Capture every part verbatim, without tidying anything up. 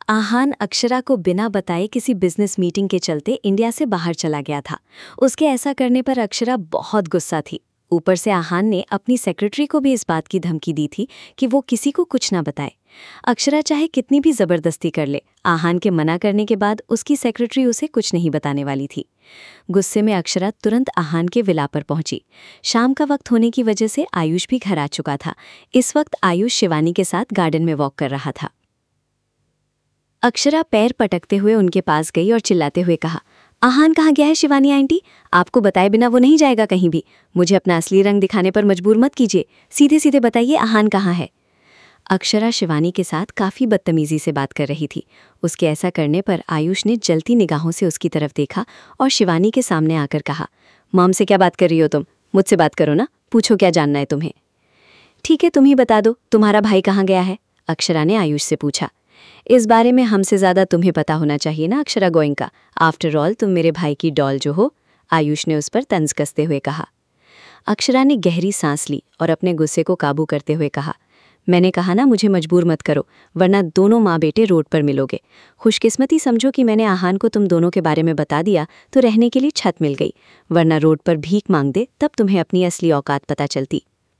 आहान अक्षरा को बिना बताए किसी बिजनेस मीटिंग के चलते इंडिया से बाहर चला गया था। उसके ऐसा करने पर अक्षरा बहुत गुस्सा थी। ऊपर से आहान ने अपनी सेक्रेटरी को भी इस बात की धमकी दी थी कि वो किसी को कुछ ना बताए। अक्षरा चाहे कितनी भी जबरदस्ती कर ले, आहान के मना करने के बाद उसकी सेक्रेटरी उसे कुछ नहीं बताने वाली थी। गुस्से में अक्षरा तुरंत आहान के विला पर पहुंची। शाम का वक्त होने की वजह से आयुष भी घर आ चुका था। इस वक्त आयुष शिवानी के साथ गार्डन में वॉक कर रहा था। अक्षरा पैर पटकते हुए उनके पास गई और चिल्लाते हुए कहा, आहान कहाँ गया है शिवानी आंटी? आपको बताए बिना वो नहीं जाएगा कहीं भी। मुझे अपना असली रंग दिखाने पर मजबूर मत कीजिए। सीधे सीधे बताइए आहान कहाँ है। अक्षरा शिवानी के साथ काफ़ी बदतमीजी से बात कर रही थी। उसके ऐसा करने पर आयुष ने जलती निगाहों से उसकी तरफ देखा और शिवानी के सामने आकर कहा, मॉम से क्या बात कर रही हो तुम? मुझसे बात करो ना, पूछो क्या जानना है तुम्हें। ठीक है, तुम ही बता दो, तुम्हारा भाई कहाँ गया है? अक्षरा ने आयुष से पूछा। इस बारे में हमसे ज़्यादा तुम्हें पता होना चाहिए ना अक्षरा गोयंका। आफ्टर ऑल तुम मेरे भाई की डॉल जो हो, आयुष ने उस पर तंज कसते हुए कहा। अक्षरा ने गहरी सांस ली और अपने गुस्से को काबू करते हुए कहा, मैंने कहा ना मुझे मजबूर मत करो, वरना दोनों माँ बेटे रोड पर मिलोगे। खुशकिस्मती समझो कि मैंने आहान को तुम दोनों के बारे में बता दिया तो रहने के लिए छत मिल गई, वरना रोड पर भीख मांग दे तब तुम्हें अपनी असली औकात पता चलती।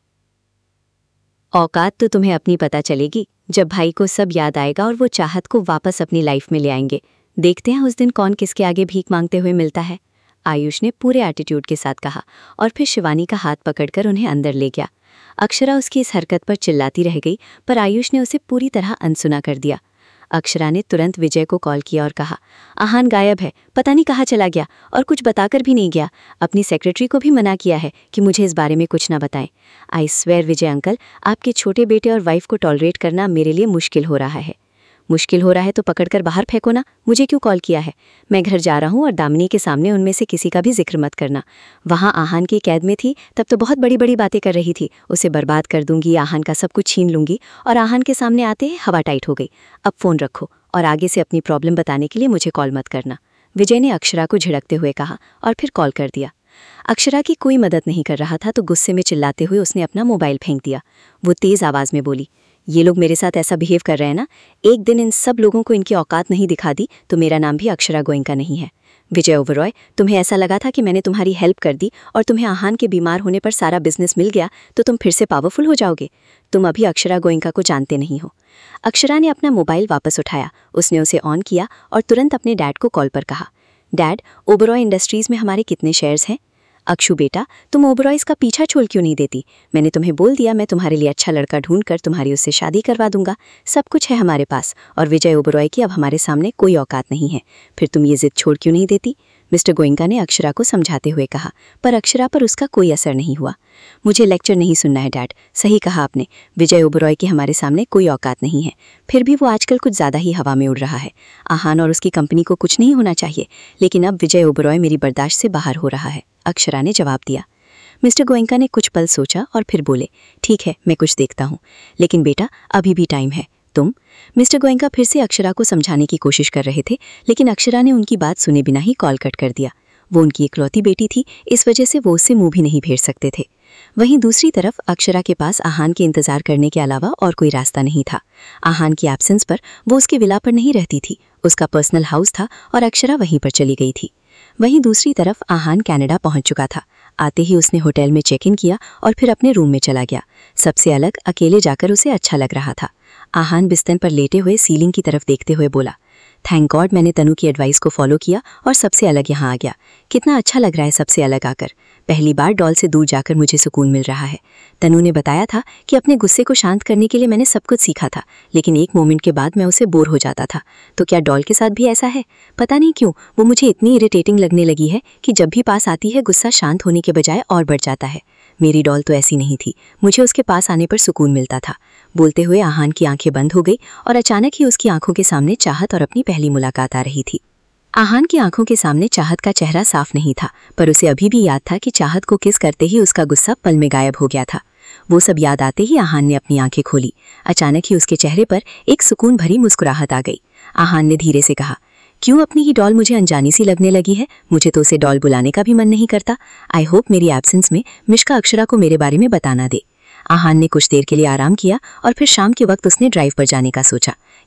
औकात तो तुम्हें अपनी पता चलेगी जब भाई को सब याद आएगा और वो चाहत को वापस अपनी लाइफ में ले आएंगे। देखते हैं उस दिन कौन किसके आगे भीख मांगते हुए मिलता है, आयुष ने पूरे एटीट्यूड के साथ कहा और फिर शिवानी का हाथ पकड़कर उन्हें अंदर ले गया। अक्षरा उसकी इस हरकत पर चिल्लाती रह गई, पर आयुष ने उसे पूरी तरह अनसुना कर दिया। अक्षरा ने तुरंत विजय को कॉल किया और कहा, आहान गायब है, पता नहीं कहाँ चला गया और कुछ बताकर भी नहीं गया। अपनी सेक्रेटरी को भी मना किया है कि मुझे इस बारे में कुछ ना बताएं। आई स्वेयर विजय अंकल, आपके छोटे बेटे और वाइफ को टॉलरेट करना मेरे लिए मुश्किल हो रहा है। मुश्किल हो रहा है तो पकड़कर बाहर फेंको ना, मुझे क्यों कॉल किया है? मैं घर जा रहा हूँ और दामिनी के सामने उनमें से किसी का भी जिक्र मत करना। वहाँ आहान की कैद में थी तब तो बहुत बड़ी बड़ी बातें कर रही थी, उसे बर्बाद कर दूंगी, आहान का सब कुछ छीन लूंगी, और आहान के सामने आते ही हवा टाइट हो गई। अब फ़ोन रखो और आगे से अपनी प्रॉब्लम बताने के लिए मुझे कॉल मत करना, विजय ने अक्षरा को झिड़कते हुए कहा और फिर कॉल कर दिया। अक्षरा की कोई मदद नहीं कर रहा था तो गुस्से में चिल्लाते हुए उसने अपना मोबाइल फेंक दिया। वो तेज़ आवाज़ में बोली, ये लोग मेरे साथ ऐसा बिहेव कर रहे हैं ना, एक दिन इन सब लोगों को इनकी औकात नहीं दिखा दी तो मेरा नाम भी अक्षरा गोयंका नहीं है। विजय ओबरॉय, तुम्हें ऐसा लगा था कि मैंने तुम्हारी हेल्प कर दी और तुम्हें आहान के बीमार होने पर सारा बिजनेस मिल गया तो तुम फिर से पावरफुल हो जाओगे। तुम अभी अक्षरा गोयंका को जानते नहीं हो। अक्षरा ने अपना मोबाइल वापस उठाया, उसने उसे ऑन किया और तुरंत अपने डैड को कॉल पर कहा, डैड, ओबरॉय इंडस्ट्रीज़ में हमारे कितने शेयर्स हैं? अक्षु बेटा, तुम ओबरॉयज का पीछा छोड़ क्यों नहीं देती? मैंने तुम्हें बोल दिया मैं तुम्हारे लिए अच्छा लड़का ढूंढकर तुम्हारी उससे शादी करवा दूंगा। सब कुछ है हमारे पास और विजय ओबरॉय की अब हमारे सामने कोई औकात नहीं है। फिर तुम ये जिद छोड़ क्यों नहीं देती? मिस्टर गोयंका ने अक्षरा को समझाते हुए कहा, पर अक्षरा पर उसका कोई असर नहीं हुआ। मुझे लेक्चर नहीं सुनना है डैड, सही कहा आपने, विजय ओबरॉय की हमारे सामने कोई औकात नहीं है। फिर भी वो आजकल कुछ ज़्यादा ही हवा में उड़ रहा है। आहान और उसकी कंपनी को कुछ नहीं होना चाहिए, लेकिन अब विजय ओबरॉय मेरी बर्दाश्त से बाहर हो रहा है, अक्षरा ने जवाब दिया। मिस्टर गोयंका ने कुछ पल सोचा और फिर बोले, ठीक है, मैं कुछ देखता हूँ, लेकिन बेटा अभी भी टाइम है। तुम मिस्टर गोयंका फिर से अक्षरा को समझाने की कोशिश कर रहे थे, लेकिन अक्षरा ने उनकी बात सुने बिना ही कॉल कट कर दिया। वो उनकी इकलौती बेटी थी, इस वजह से वो उससे मुंह भी नहीं फेर सकते थे। वहीं दूसरी तरफ अक्षरा के पास आहान के इंतजार करने के अलावा और कोई रास्ता नहीं था। आहान की एब्सेंस पर वो उसके विला पर नहीं रहती थी, उसका पर्सनल हाउस था और अक्षरा वहीं पर चली गई थी। वहीं दूसरी तरफ आहान कनाडा पहुंच चुका था। आते ही उसने होटल में चेक इन किया और फिर अपने रूम में चला गया। सबसे अलग अकेले जाकर उसे अच्छा लग रहा था। आहान बिस्तर पर लेटे हुए सीलिंग की तरफ देखते हुए बोला, थैंक गॉड मैंने तनु की एडवाइस को फॉलो किया और सबसे अलग यहाँ आ गया। कितना अच्छा लग रहा है सबसे अलग आकर। पहली बार डॉल से दूर जाकर मुझे सुकून मिल रहा है। तनु ने बताया था कि अपने गुस्से को शांत करने के लिए मैंने सब कुछ सीखा था, लेकिन एक मोमेंट के बाद मैं उसे बोर हो जाता था। तो क्या डॉल के साथ भी ऐसा है? पता नहीं क्यों वो मुझे इतनी इरिटेटिंग लगने लगी है कि जब भी पास आती है गुस्सा शांत होने के बजाय और बढ़ जाता है। मेरी डॉल तो ऐसी नहीं थी, मुझे उसके पास आने पर सुकून मिलता था। बोलते हुए आहान की आंखें बंद हो गई और अचानक ही उसकी आंखों के सामने चाहत और अपनी पहली मुलाकात आ रही थी। आहान की आंखों के सामने चाहत का चेहरा साफ नहीं था, पर उसे अभी भी याद था कि चाहत को किस करते ही उसका गुस्सा पल में गायब हो गया था। वो सब याद आते ही आहान ने अपनी आंखें खोली। अचानक ही उसके चेहरे पर एक सुकून भरी मुस्कुराहट आ गई। आहान ने धीरे से कहा, क्यों अपनी ही डॉल मुझे अनजानी सी लगने लगी है? मुझे तो उसे डॉल बुलाने का भी मन नहीं करता। आई होप मेरी एब्सेंस में मिश्का अक्षरा को मेरे बारे में बताना दे। आहान ने कुछ देर के लिए आराम किया और फिर शाम के वक्त उसने ड्राइव पर जाने का सोचा।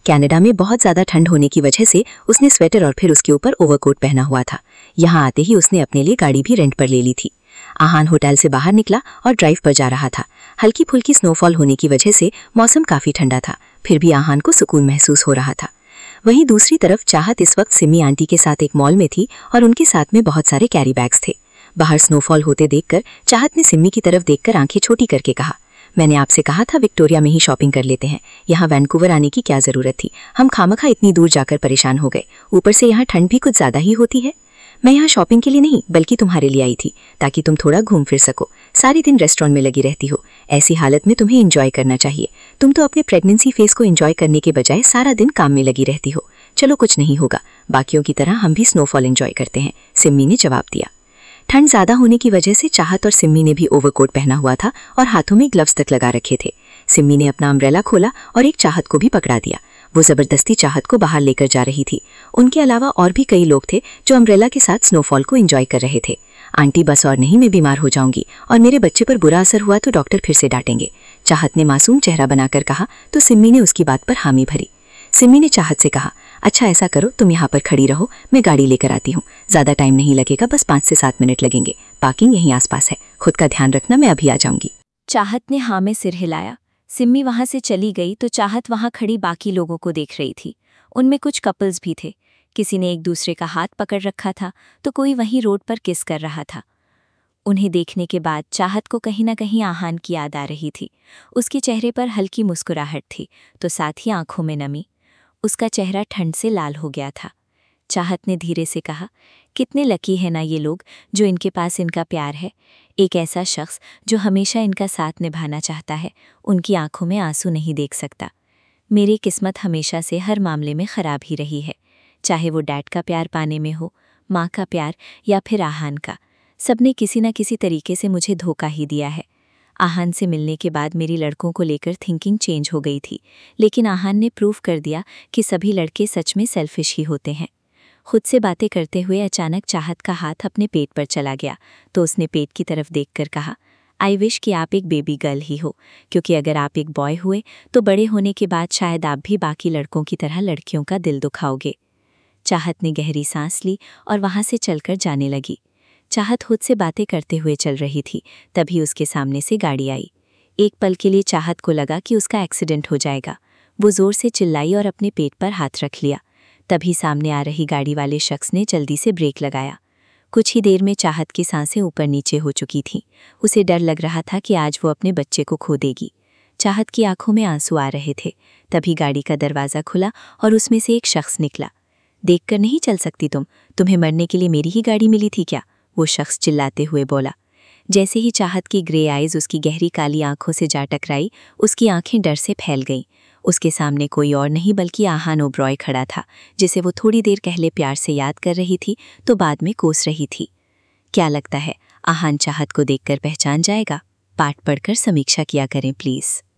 कनाडा में बहुत ज्यादा ठंड होने की वजह से उसने स्वेटर और फिर उसके ऊपर ओवरकोट पहना हुआ था। यहाँ आते ही उसने अपने लिए गाड़ी भी रेंट पर ले ली थी। आहान होटल से बाहर निकला और ड्राइव पर जा रहा था। हल्की फुल्की स्नोफॉल होने की वजह से मौसम काफी ठंडा था, फिर भी आहान को सुकून महसूस हो रहा था। वहीं दूसरी तरफ चाहत इस वक्त सिमी आंटी के साथ एक मॉल में थी और उनके साथ में बहुत सारे कैरी बैग्स थे। बाहर स्नोफॉल होते देखकर चाहत ने सिमी की तरफ देखकर आंखें छोटी करके कहा, मैंने आपसे कहा था विक्टोरिया में ही शॉपिंग कर लेते हैं, यहाँ वैंकूवर आने की क्या जरूरत थी। हम खामखा इतनी दूर जाकर परेशान हो गए, ऊपर से यहाँ ठंड भी कुछ ज्यादा ही होती है। मैं यहाँ शॉपिंग के लिए नहीं बल्कि तुम्हारे लिए आई थी, ताकि तुम थोड़ा घूम फिर सको। सारी दिन रेस्टोरेंट में लगी रहती हो, ऐसी हालत में तुम्हें एंजॉय करना चाहिए। तुम तो अपने प्रेगनेंसी फेज को एंजॉय करने के बजाय सारा दिन काम में लगी रहती हो। चलो कुछ नहीं होगा, बाकियों की तरह हम भी स्नोफॉल एंजॉय करते हैं, सिम्मी ने जवाब दिया। ठंड ज्यादा होने की वजह से चाहत और सिम्मी ने भी ओवरकोट पहना हुआ था और हाथों में ग्लव्स तक लगा रखे थे। सिम्मी ने अपना अम्ब्रेला खोला और एक चाहत को भी पकड़ा दिया। वो जबरदस्ती चाहत को बाहर लेकर जा रही थी। उनके अलावा और भी कई लोग थे जो अम्ब्रेला के साथ स्नोफॉल को एंजॉय कर रहे थे। आंटी बस और नहीं, मैं बीमार हो जाऊंगी और मेरे बच्चे पर बुरा असर हुआ तो डॉक्टर फिर से डांटेंगे, चाहत ने मासूम चेहरा बनाकर कहा तो सिम्मी ने उसकी बात पर हामी भरी। सिम्मी ने चाहत से कहा, अच्छा ऐसा करो, तुम यहाँ पर खड़ी रहो, मैं गाड़ी लेकर आती हूँ। ज्यादा टाइम नहीं लगेगा, बस पाँच से सात मिनट लगेंगे। पार्किंग यहीं आसपास है, खुद का ध्यान रखना, मैं अभी आ जाऊंगी। चाहत ने हाँ में सिर हिलाया। सिम्मी वहां से चली गई तो चाहत वहां खड़ी बाकी लोगों को देख रही थी। उनमें कुछ कपल्स भी थे। किसी ने एक दूसरे का हाथ पकड़ रखा था तो कोई वहीं रोड पर किस कर रहा था। उन्हें देखने के बाद चाहत को कहीं ना कहीं आहान की याद आ रही थी। उसके चेहरे पर हल्की मुस्कुराहट थी तो साथ ही आंखों में नमी। उसका चेहरा ठंड से लाल हो गया था। चाहत ने धीरे से कहा, कितने लकी है ना ये लोग जो इनके पास इनका प्यार है, एक ऐसा शख्स जो हमेशा इनका साथ निभाना चाहता है। उनकी आंखों में आंसू नहीं देख सकता। मेरी किस्मत हमेशा से हर मामले में ख़राब ही रही है, चाहे वो डैड का प्यार पाने में हो, माँ का प्यार या फिर आहान का। सबने किसी न किसी तरीके से मुझे धोखा ही दिया है। आहान से मिलने के बाद मेरी लड़कों को लेकर थिंकिंग चेंज हो गई थी, लेकिन आहान ने प्रूव कर दिया कि सभी लड़के सच में सेल्फिश ही होते हैं। खुद से बातें करते हुए अचानक चाहत का हाथ अपने पेट पर चला गया तो उसने पेट की तरफ देखकर कहा, आई विश कि आप एक बेबी गर्ल ही हो, क्योंकि अगर आप एक बॉय हुए तो बड़े होने के बाद शायद आप भी बाकी लड़कों की तरह लड़कियों का दिल दुखाओगे। चाहत ने गहरी सांस ली और वहां से चलकर जाने लगी। चाहत खुद से बातें करते हुए चल रही थी, तभी उसके सामने से गाड़ी आई। एक पल के लिए चाहत को लगा कि उसका एक्सीडेंट हो जाएगा। वो जोर से चिल्लाई और अपने पेट पर हाथ रख लिया। तभी सामने आ रही गाड़ी वाले शख्स ने जल्दी से ब्रेक लगाया। कुछ ही देर में चाहत की सांसें ऊपर नीचे हो चुकी थीं। उसे डर लग रहा था कि आज वो अपने बच्चे को खो देगी। चाहत की आंखों में आंसू आ रहे थे। तभी गाड़ी का दरवाज़ा खुला और उसमें से एक शख्स निकला। देखकर नहीं चल सकती तुम? तुम्हें मरने के लिए मेरी ही गाड़ी मिली थी क्या? वो शख्स चिल्लाते हुए बोला। जैसे ही चाहत की ग्रे आइज उसकी गहरी काली आंखों से जा टकराई, उसकी आंखें डर से फैल गईं। उसके सामने कोई और नहीं बल्कि आहान ओब्रॉय खड़ा था, जिसे वो थोड़ी देर पहले प्यार से याद कर रही थी तो बाद में कोस रही थी। क्या लगता है आहान चाहत को देखकर पहचान जाएगा? पाठ पढ़कर समीक्षा किया करें प्लीज़।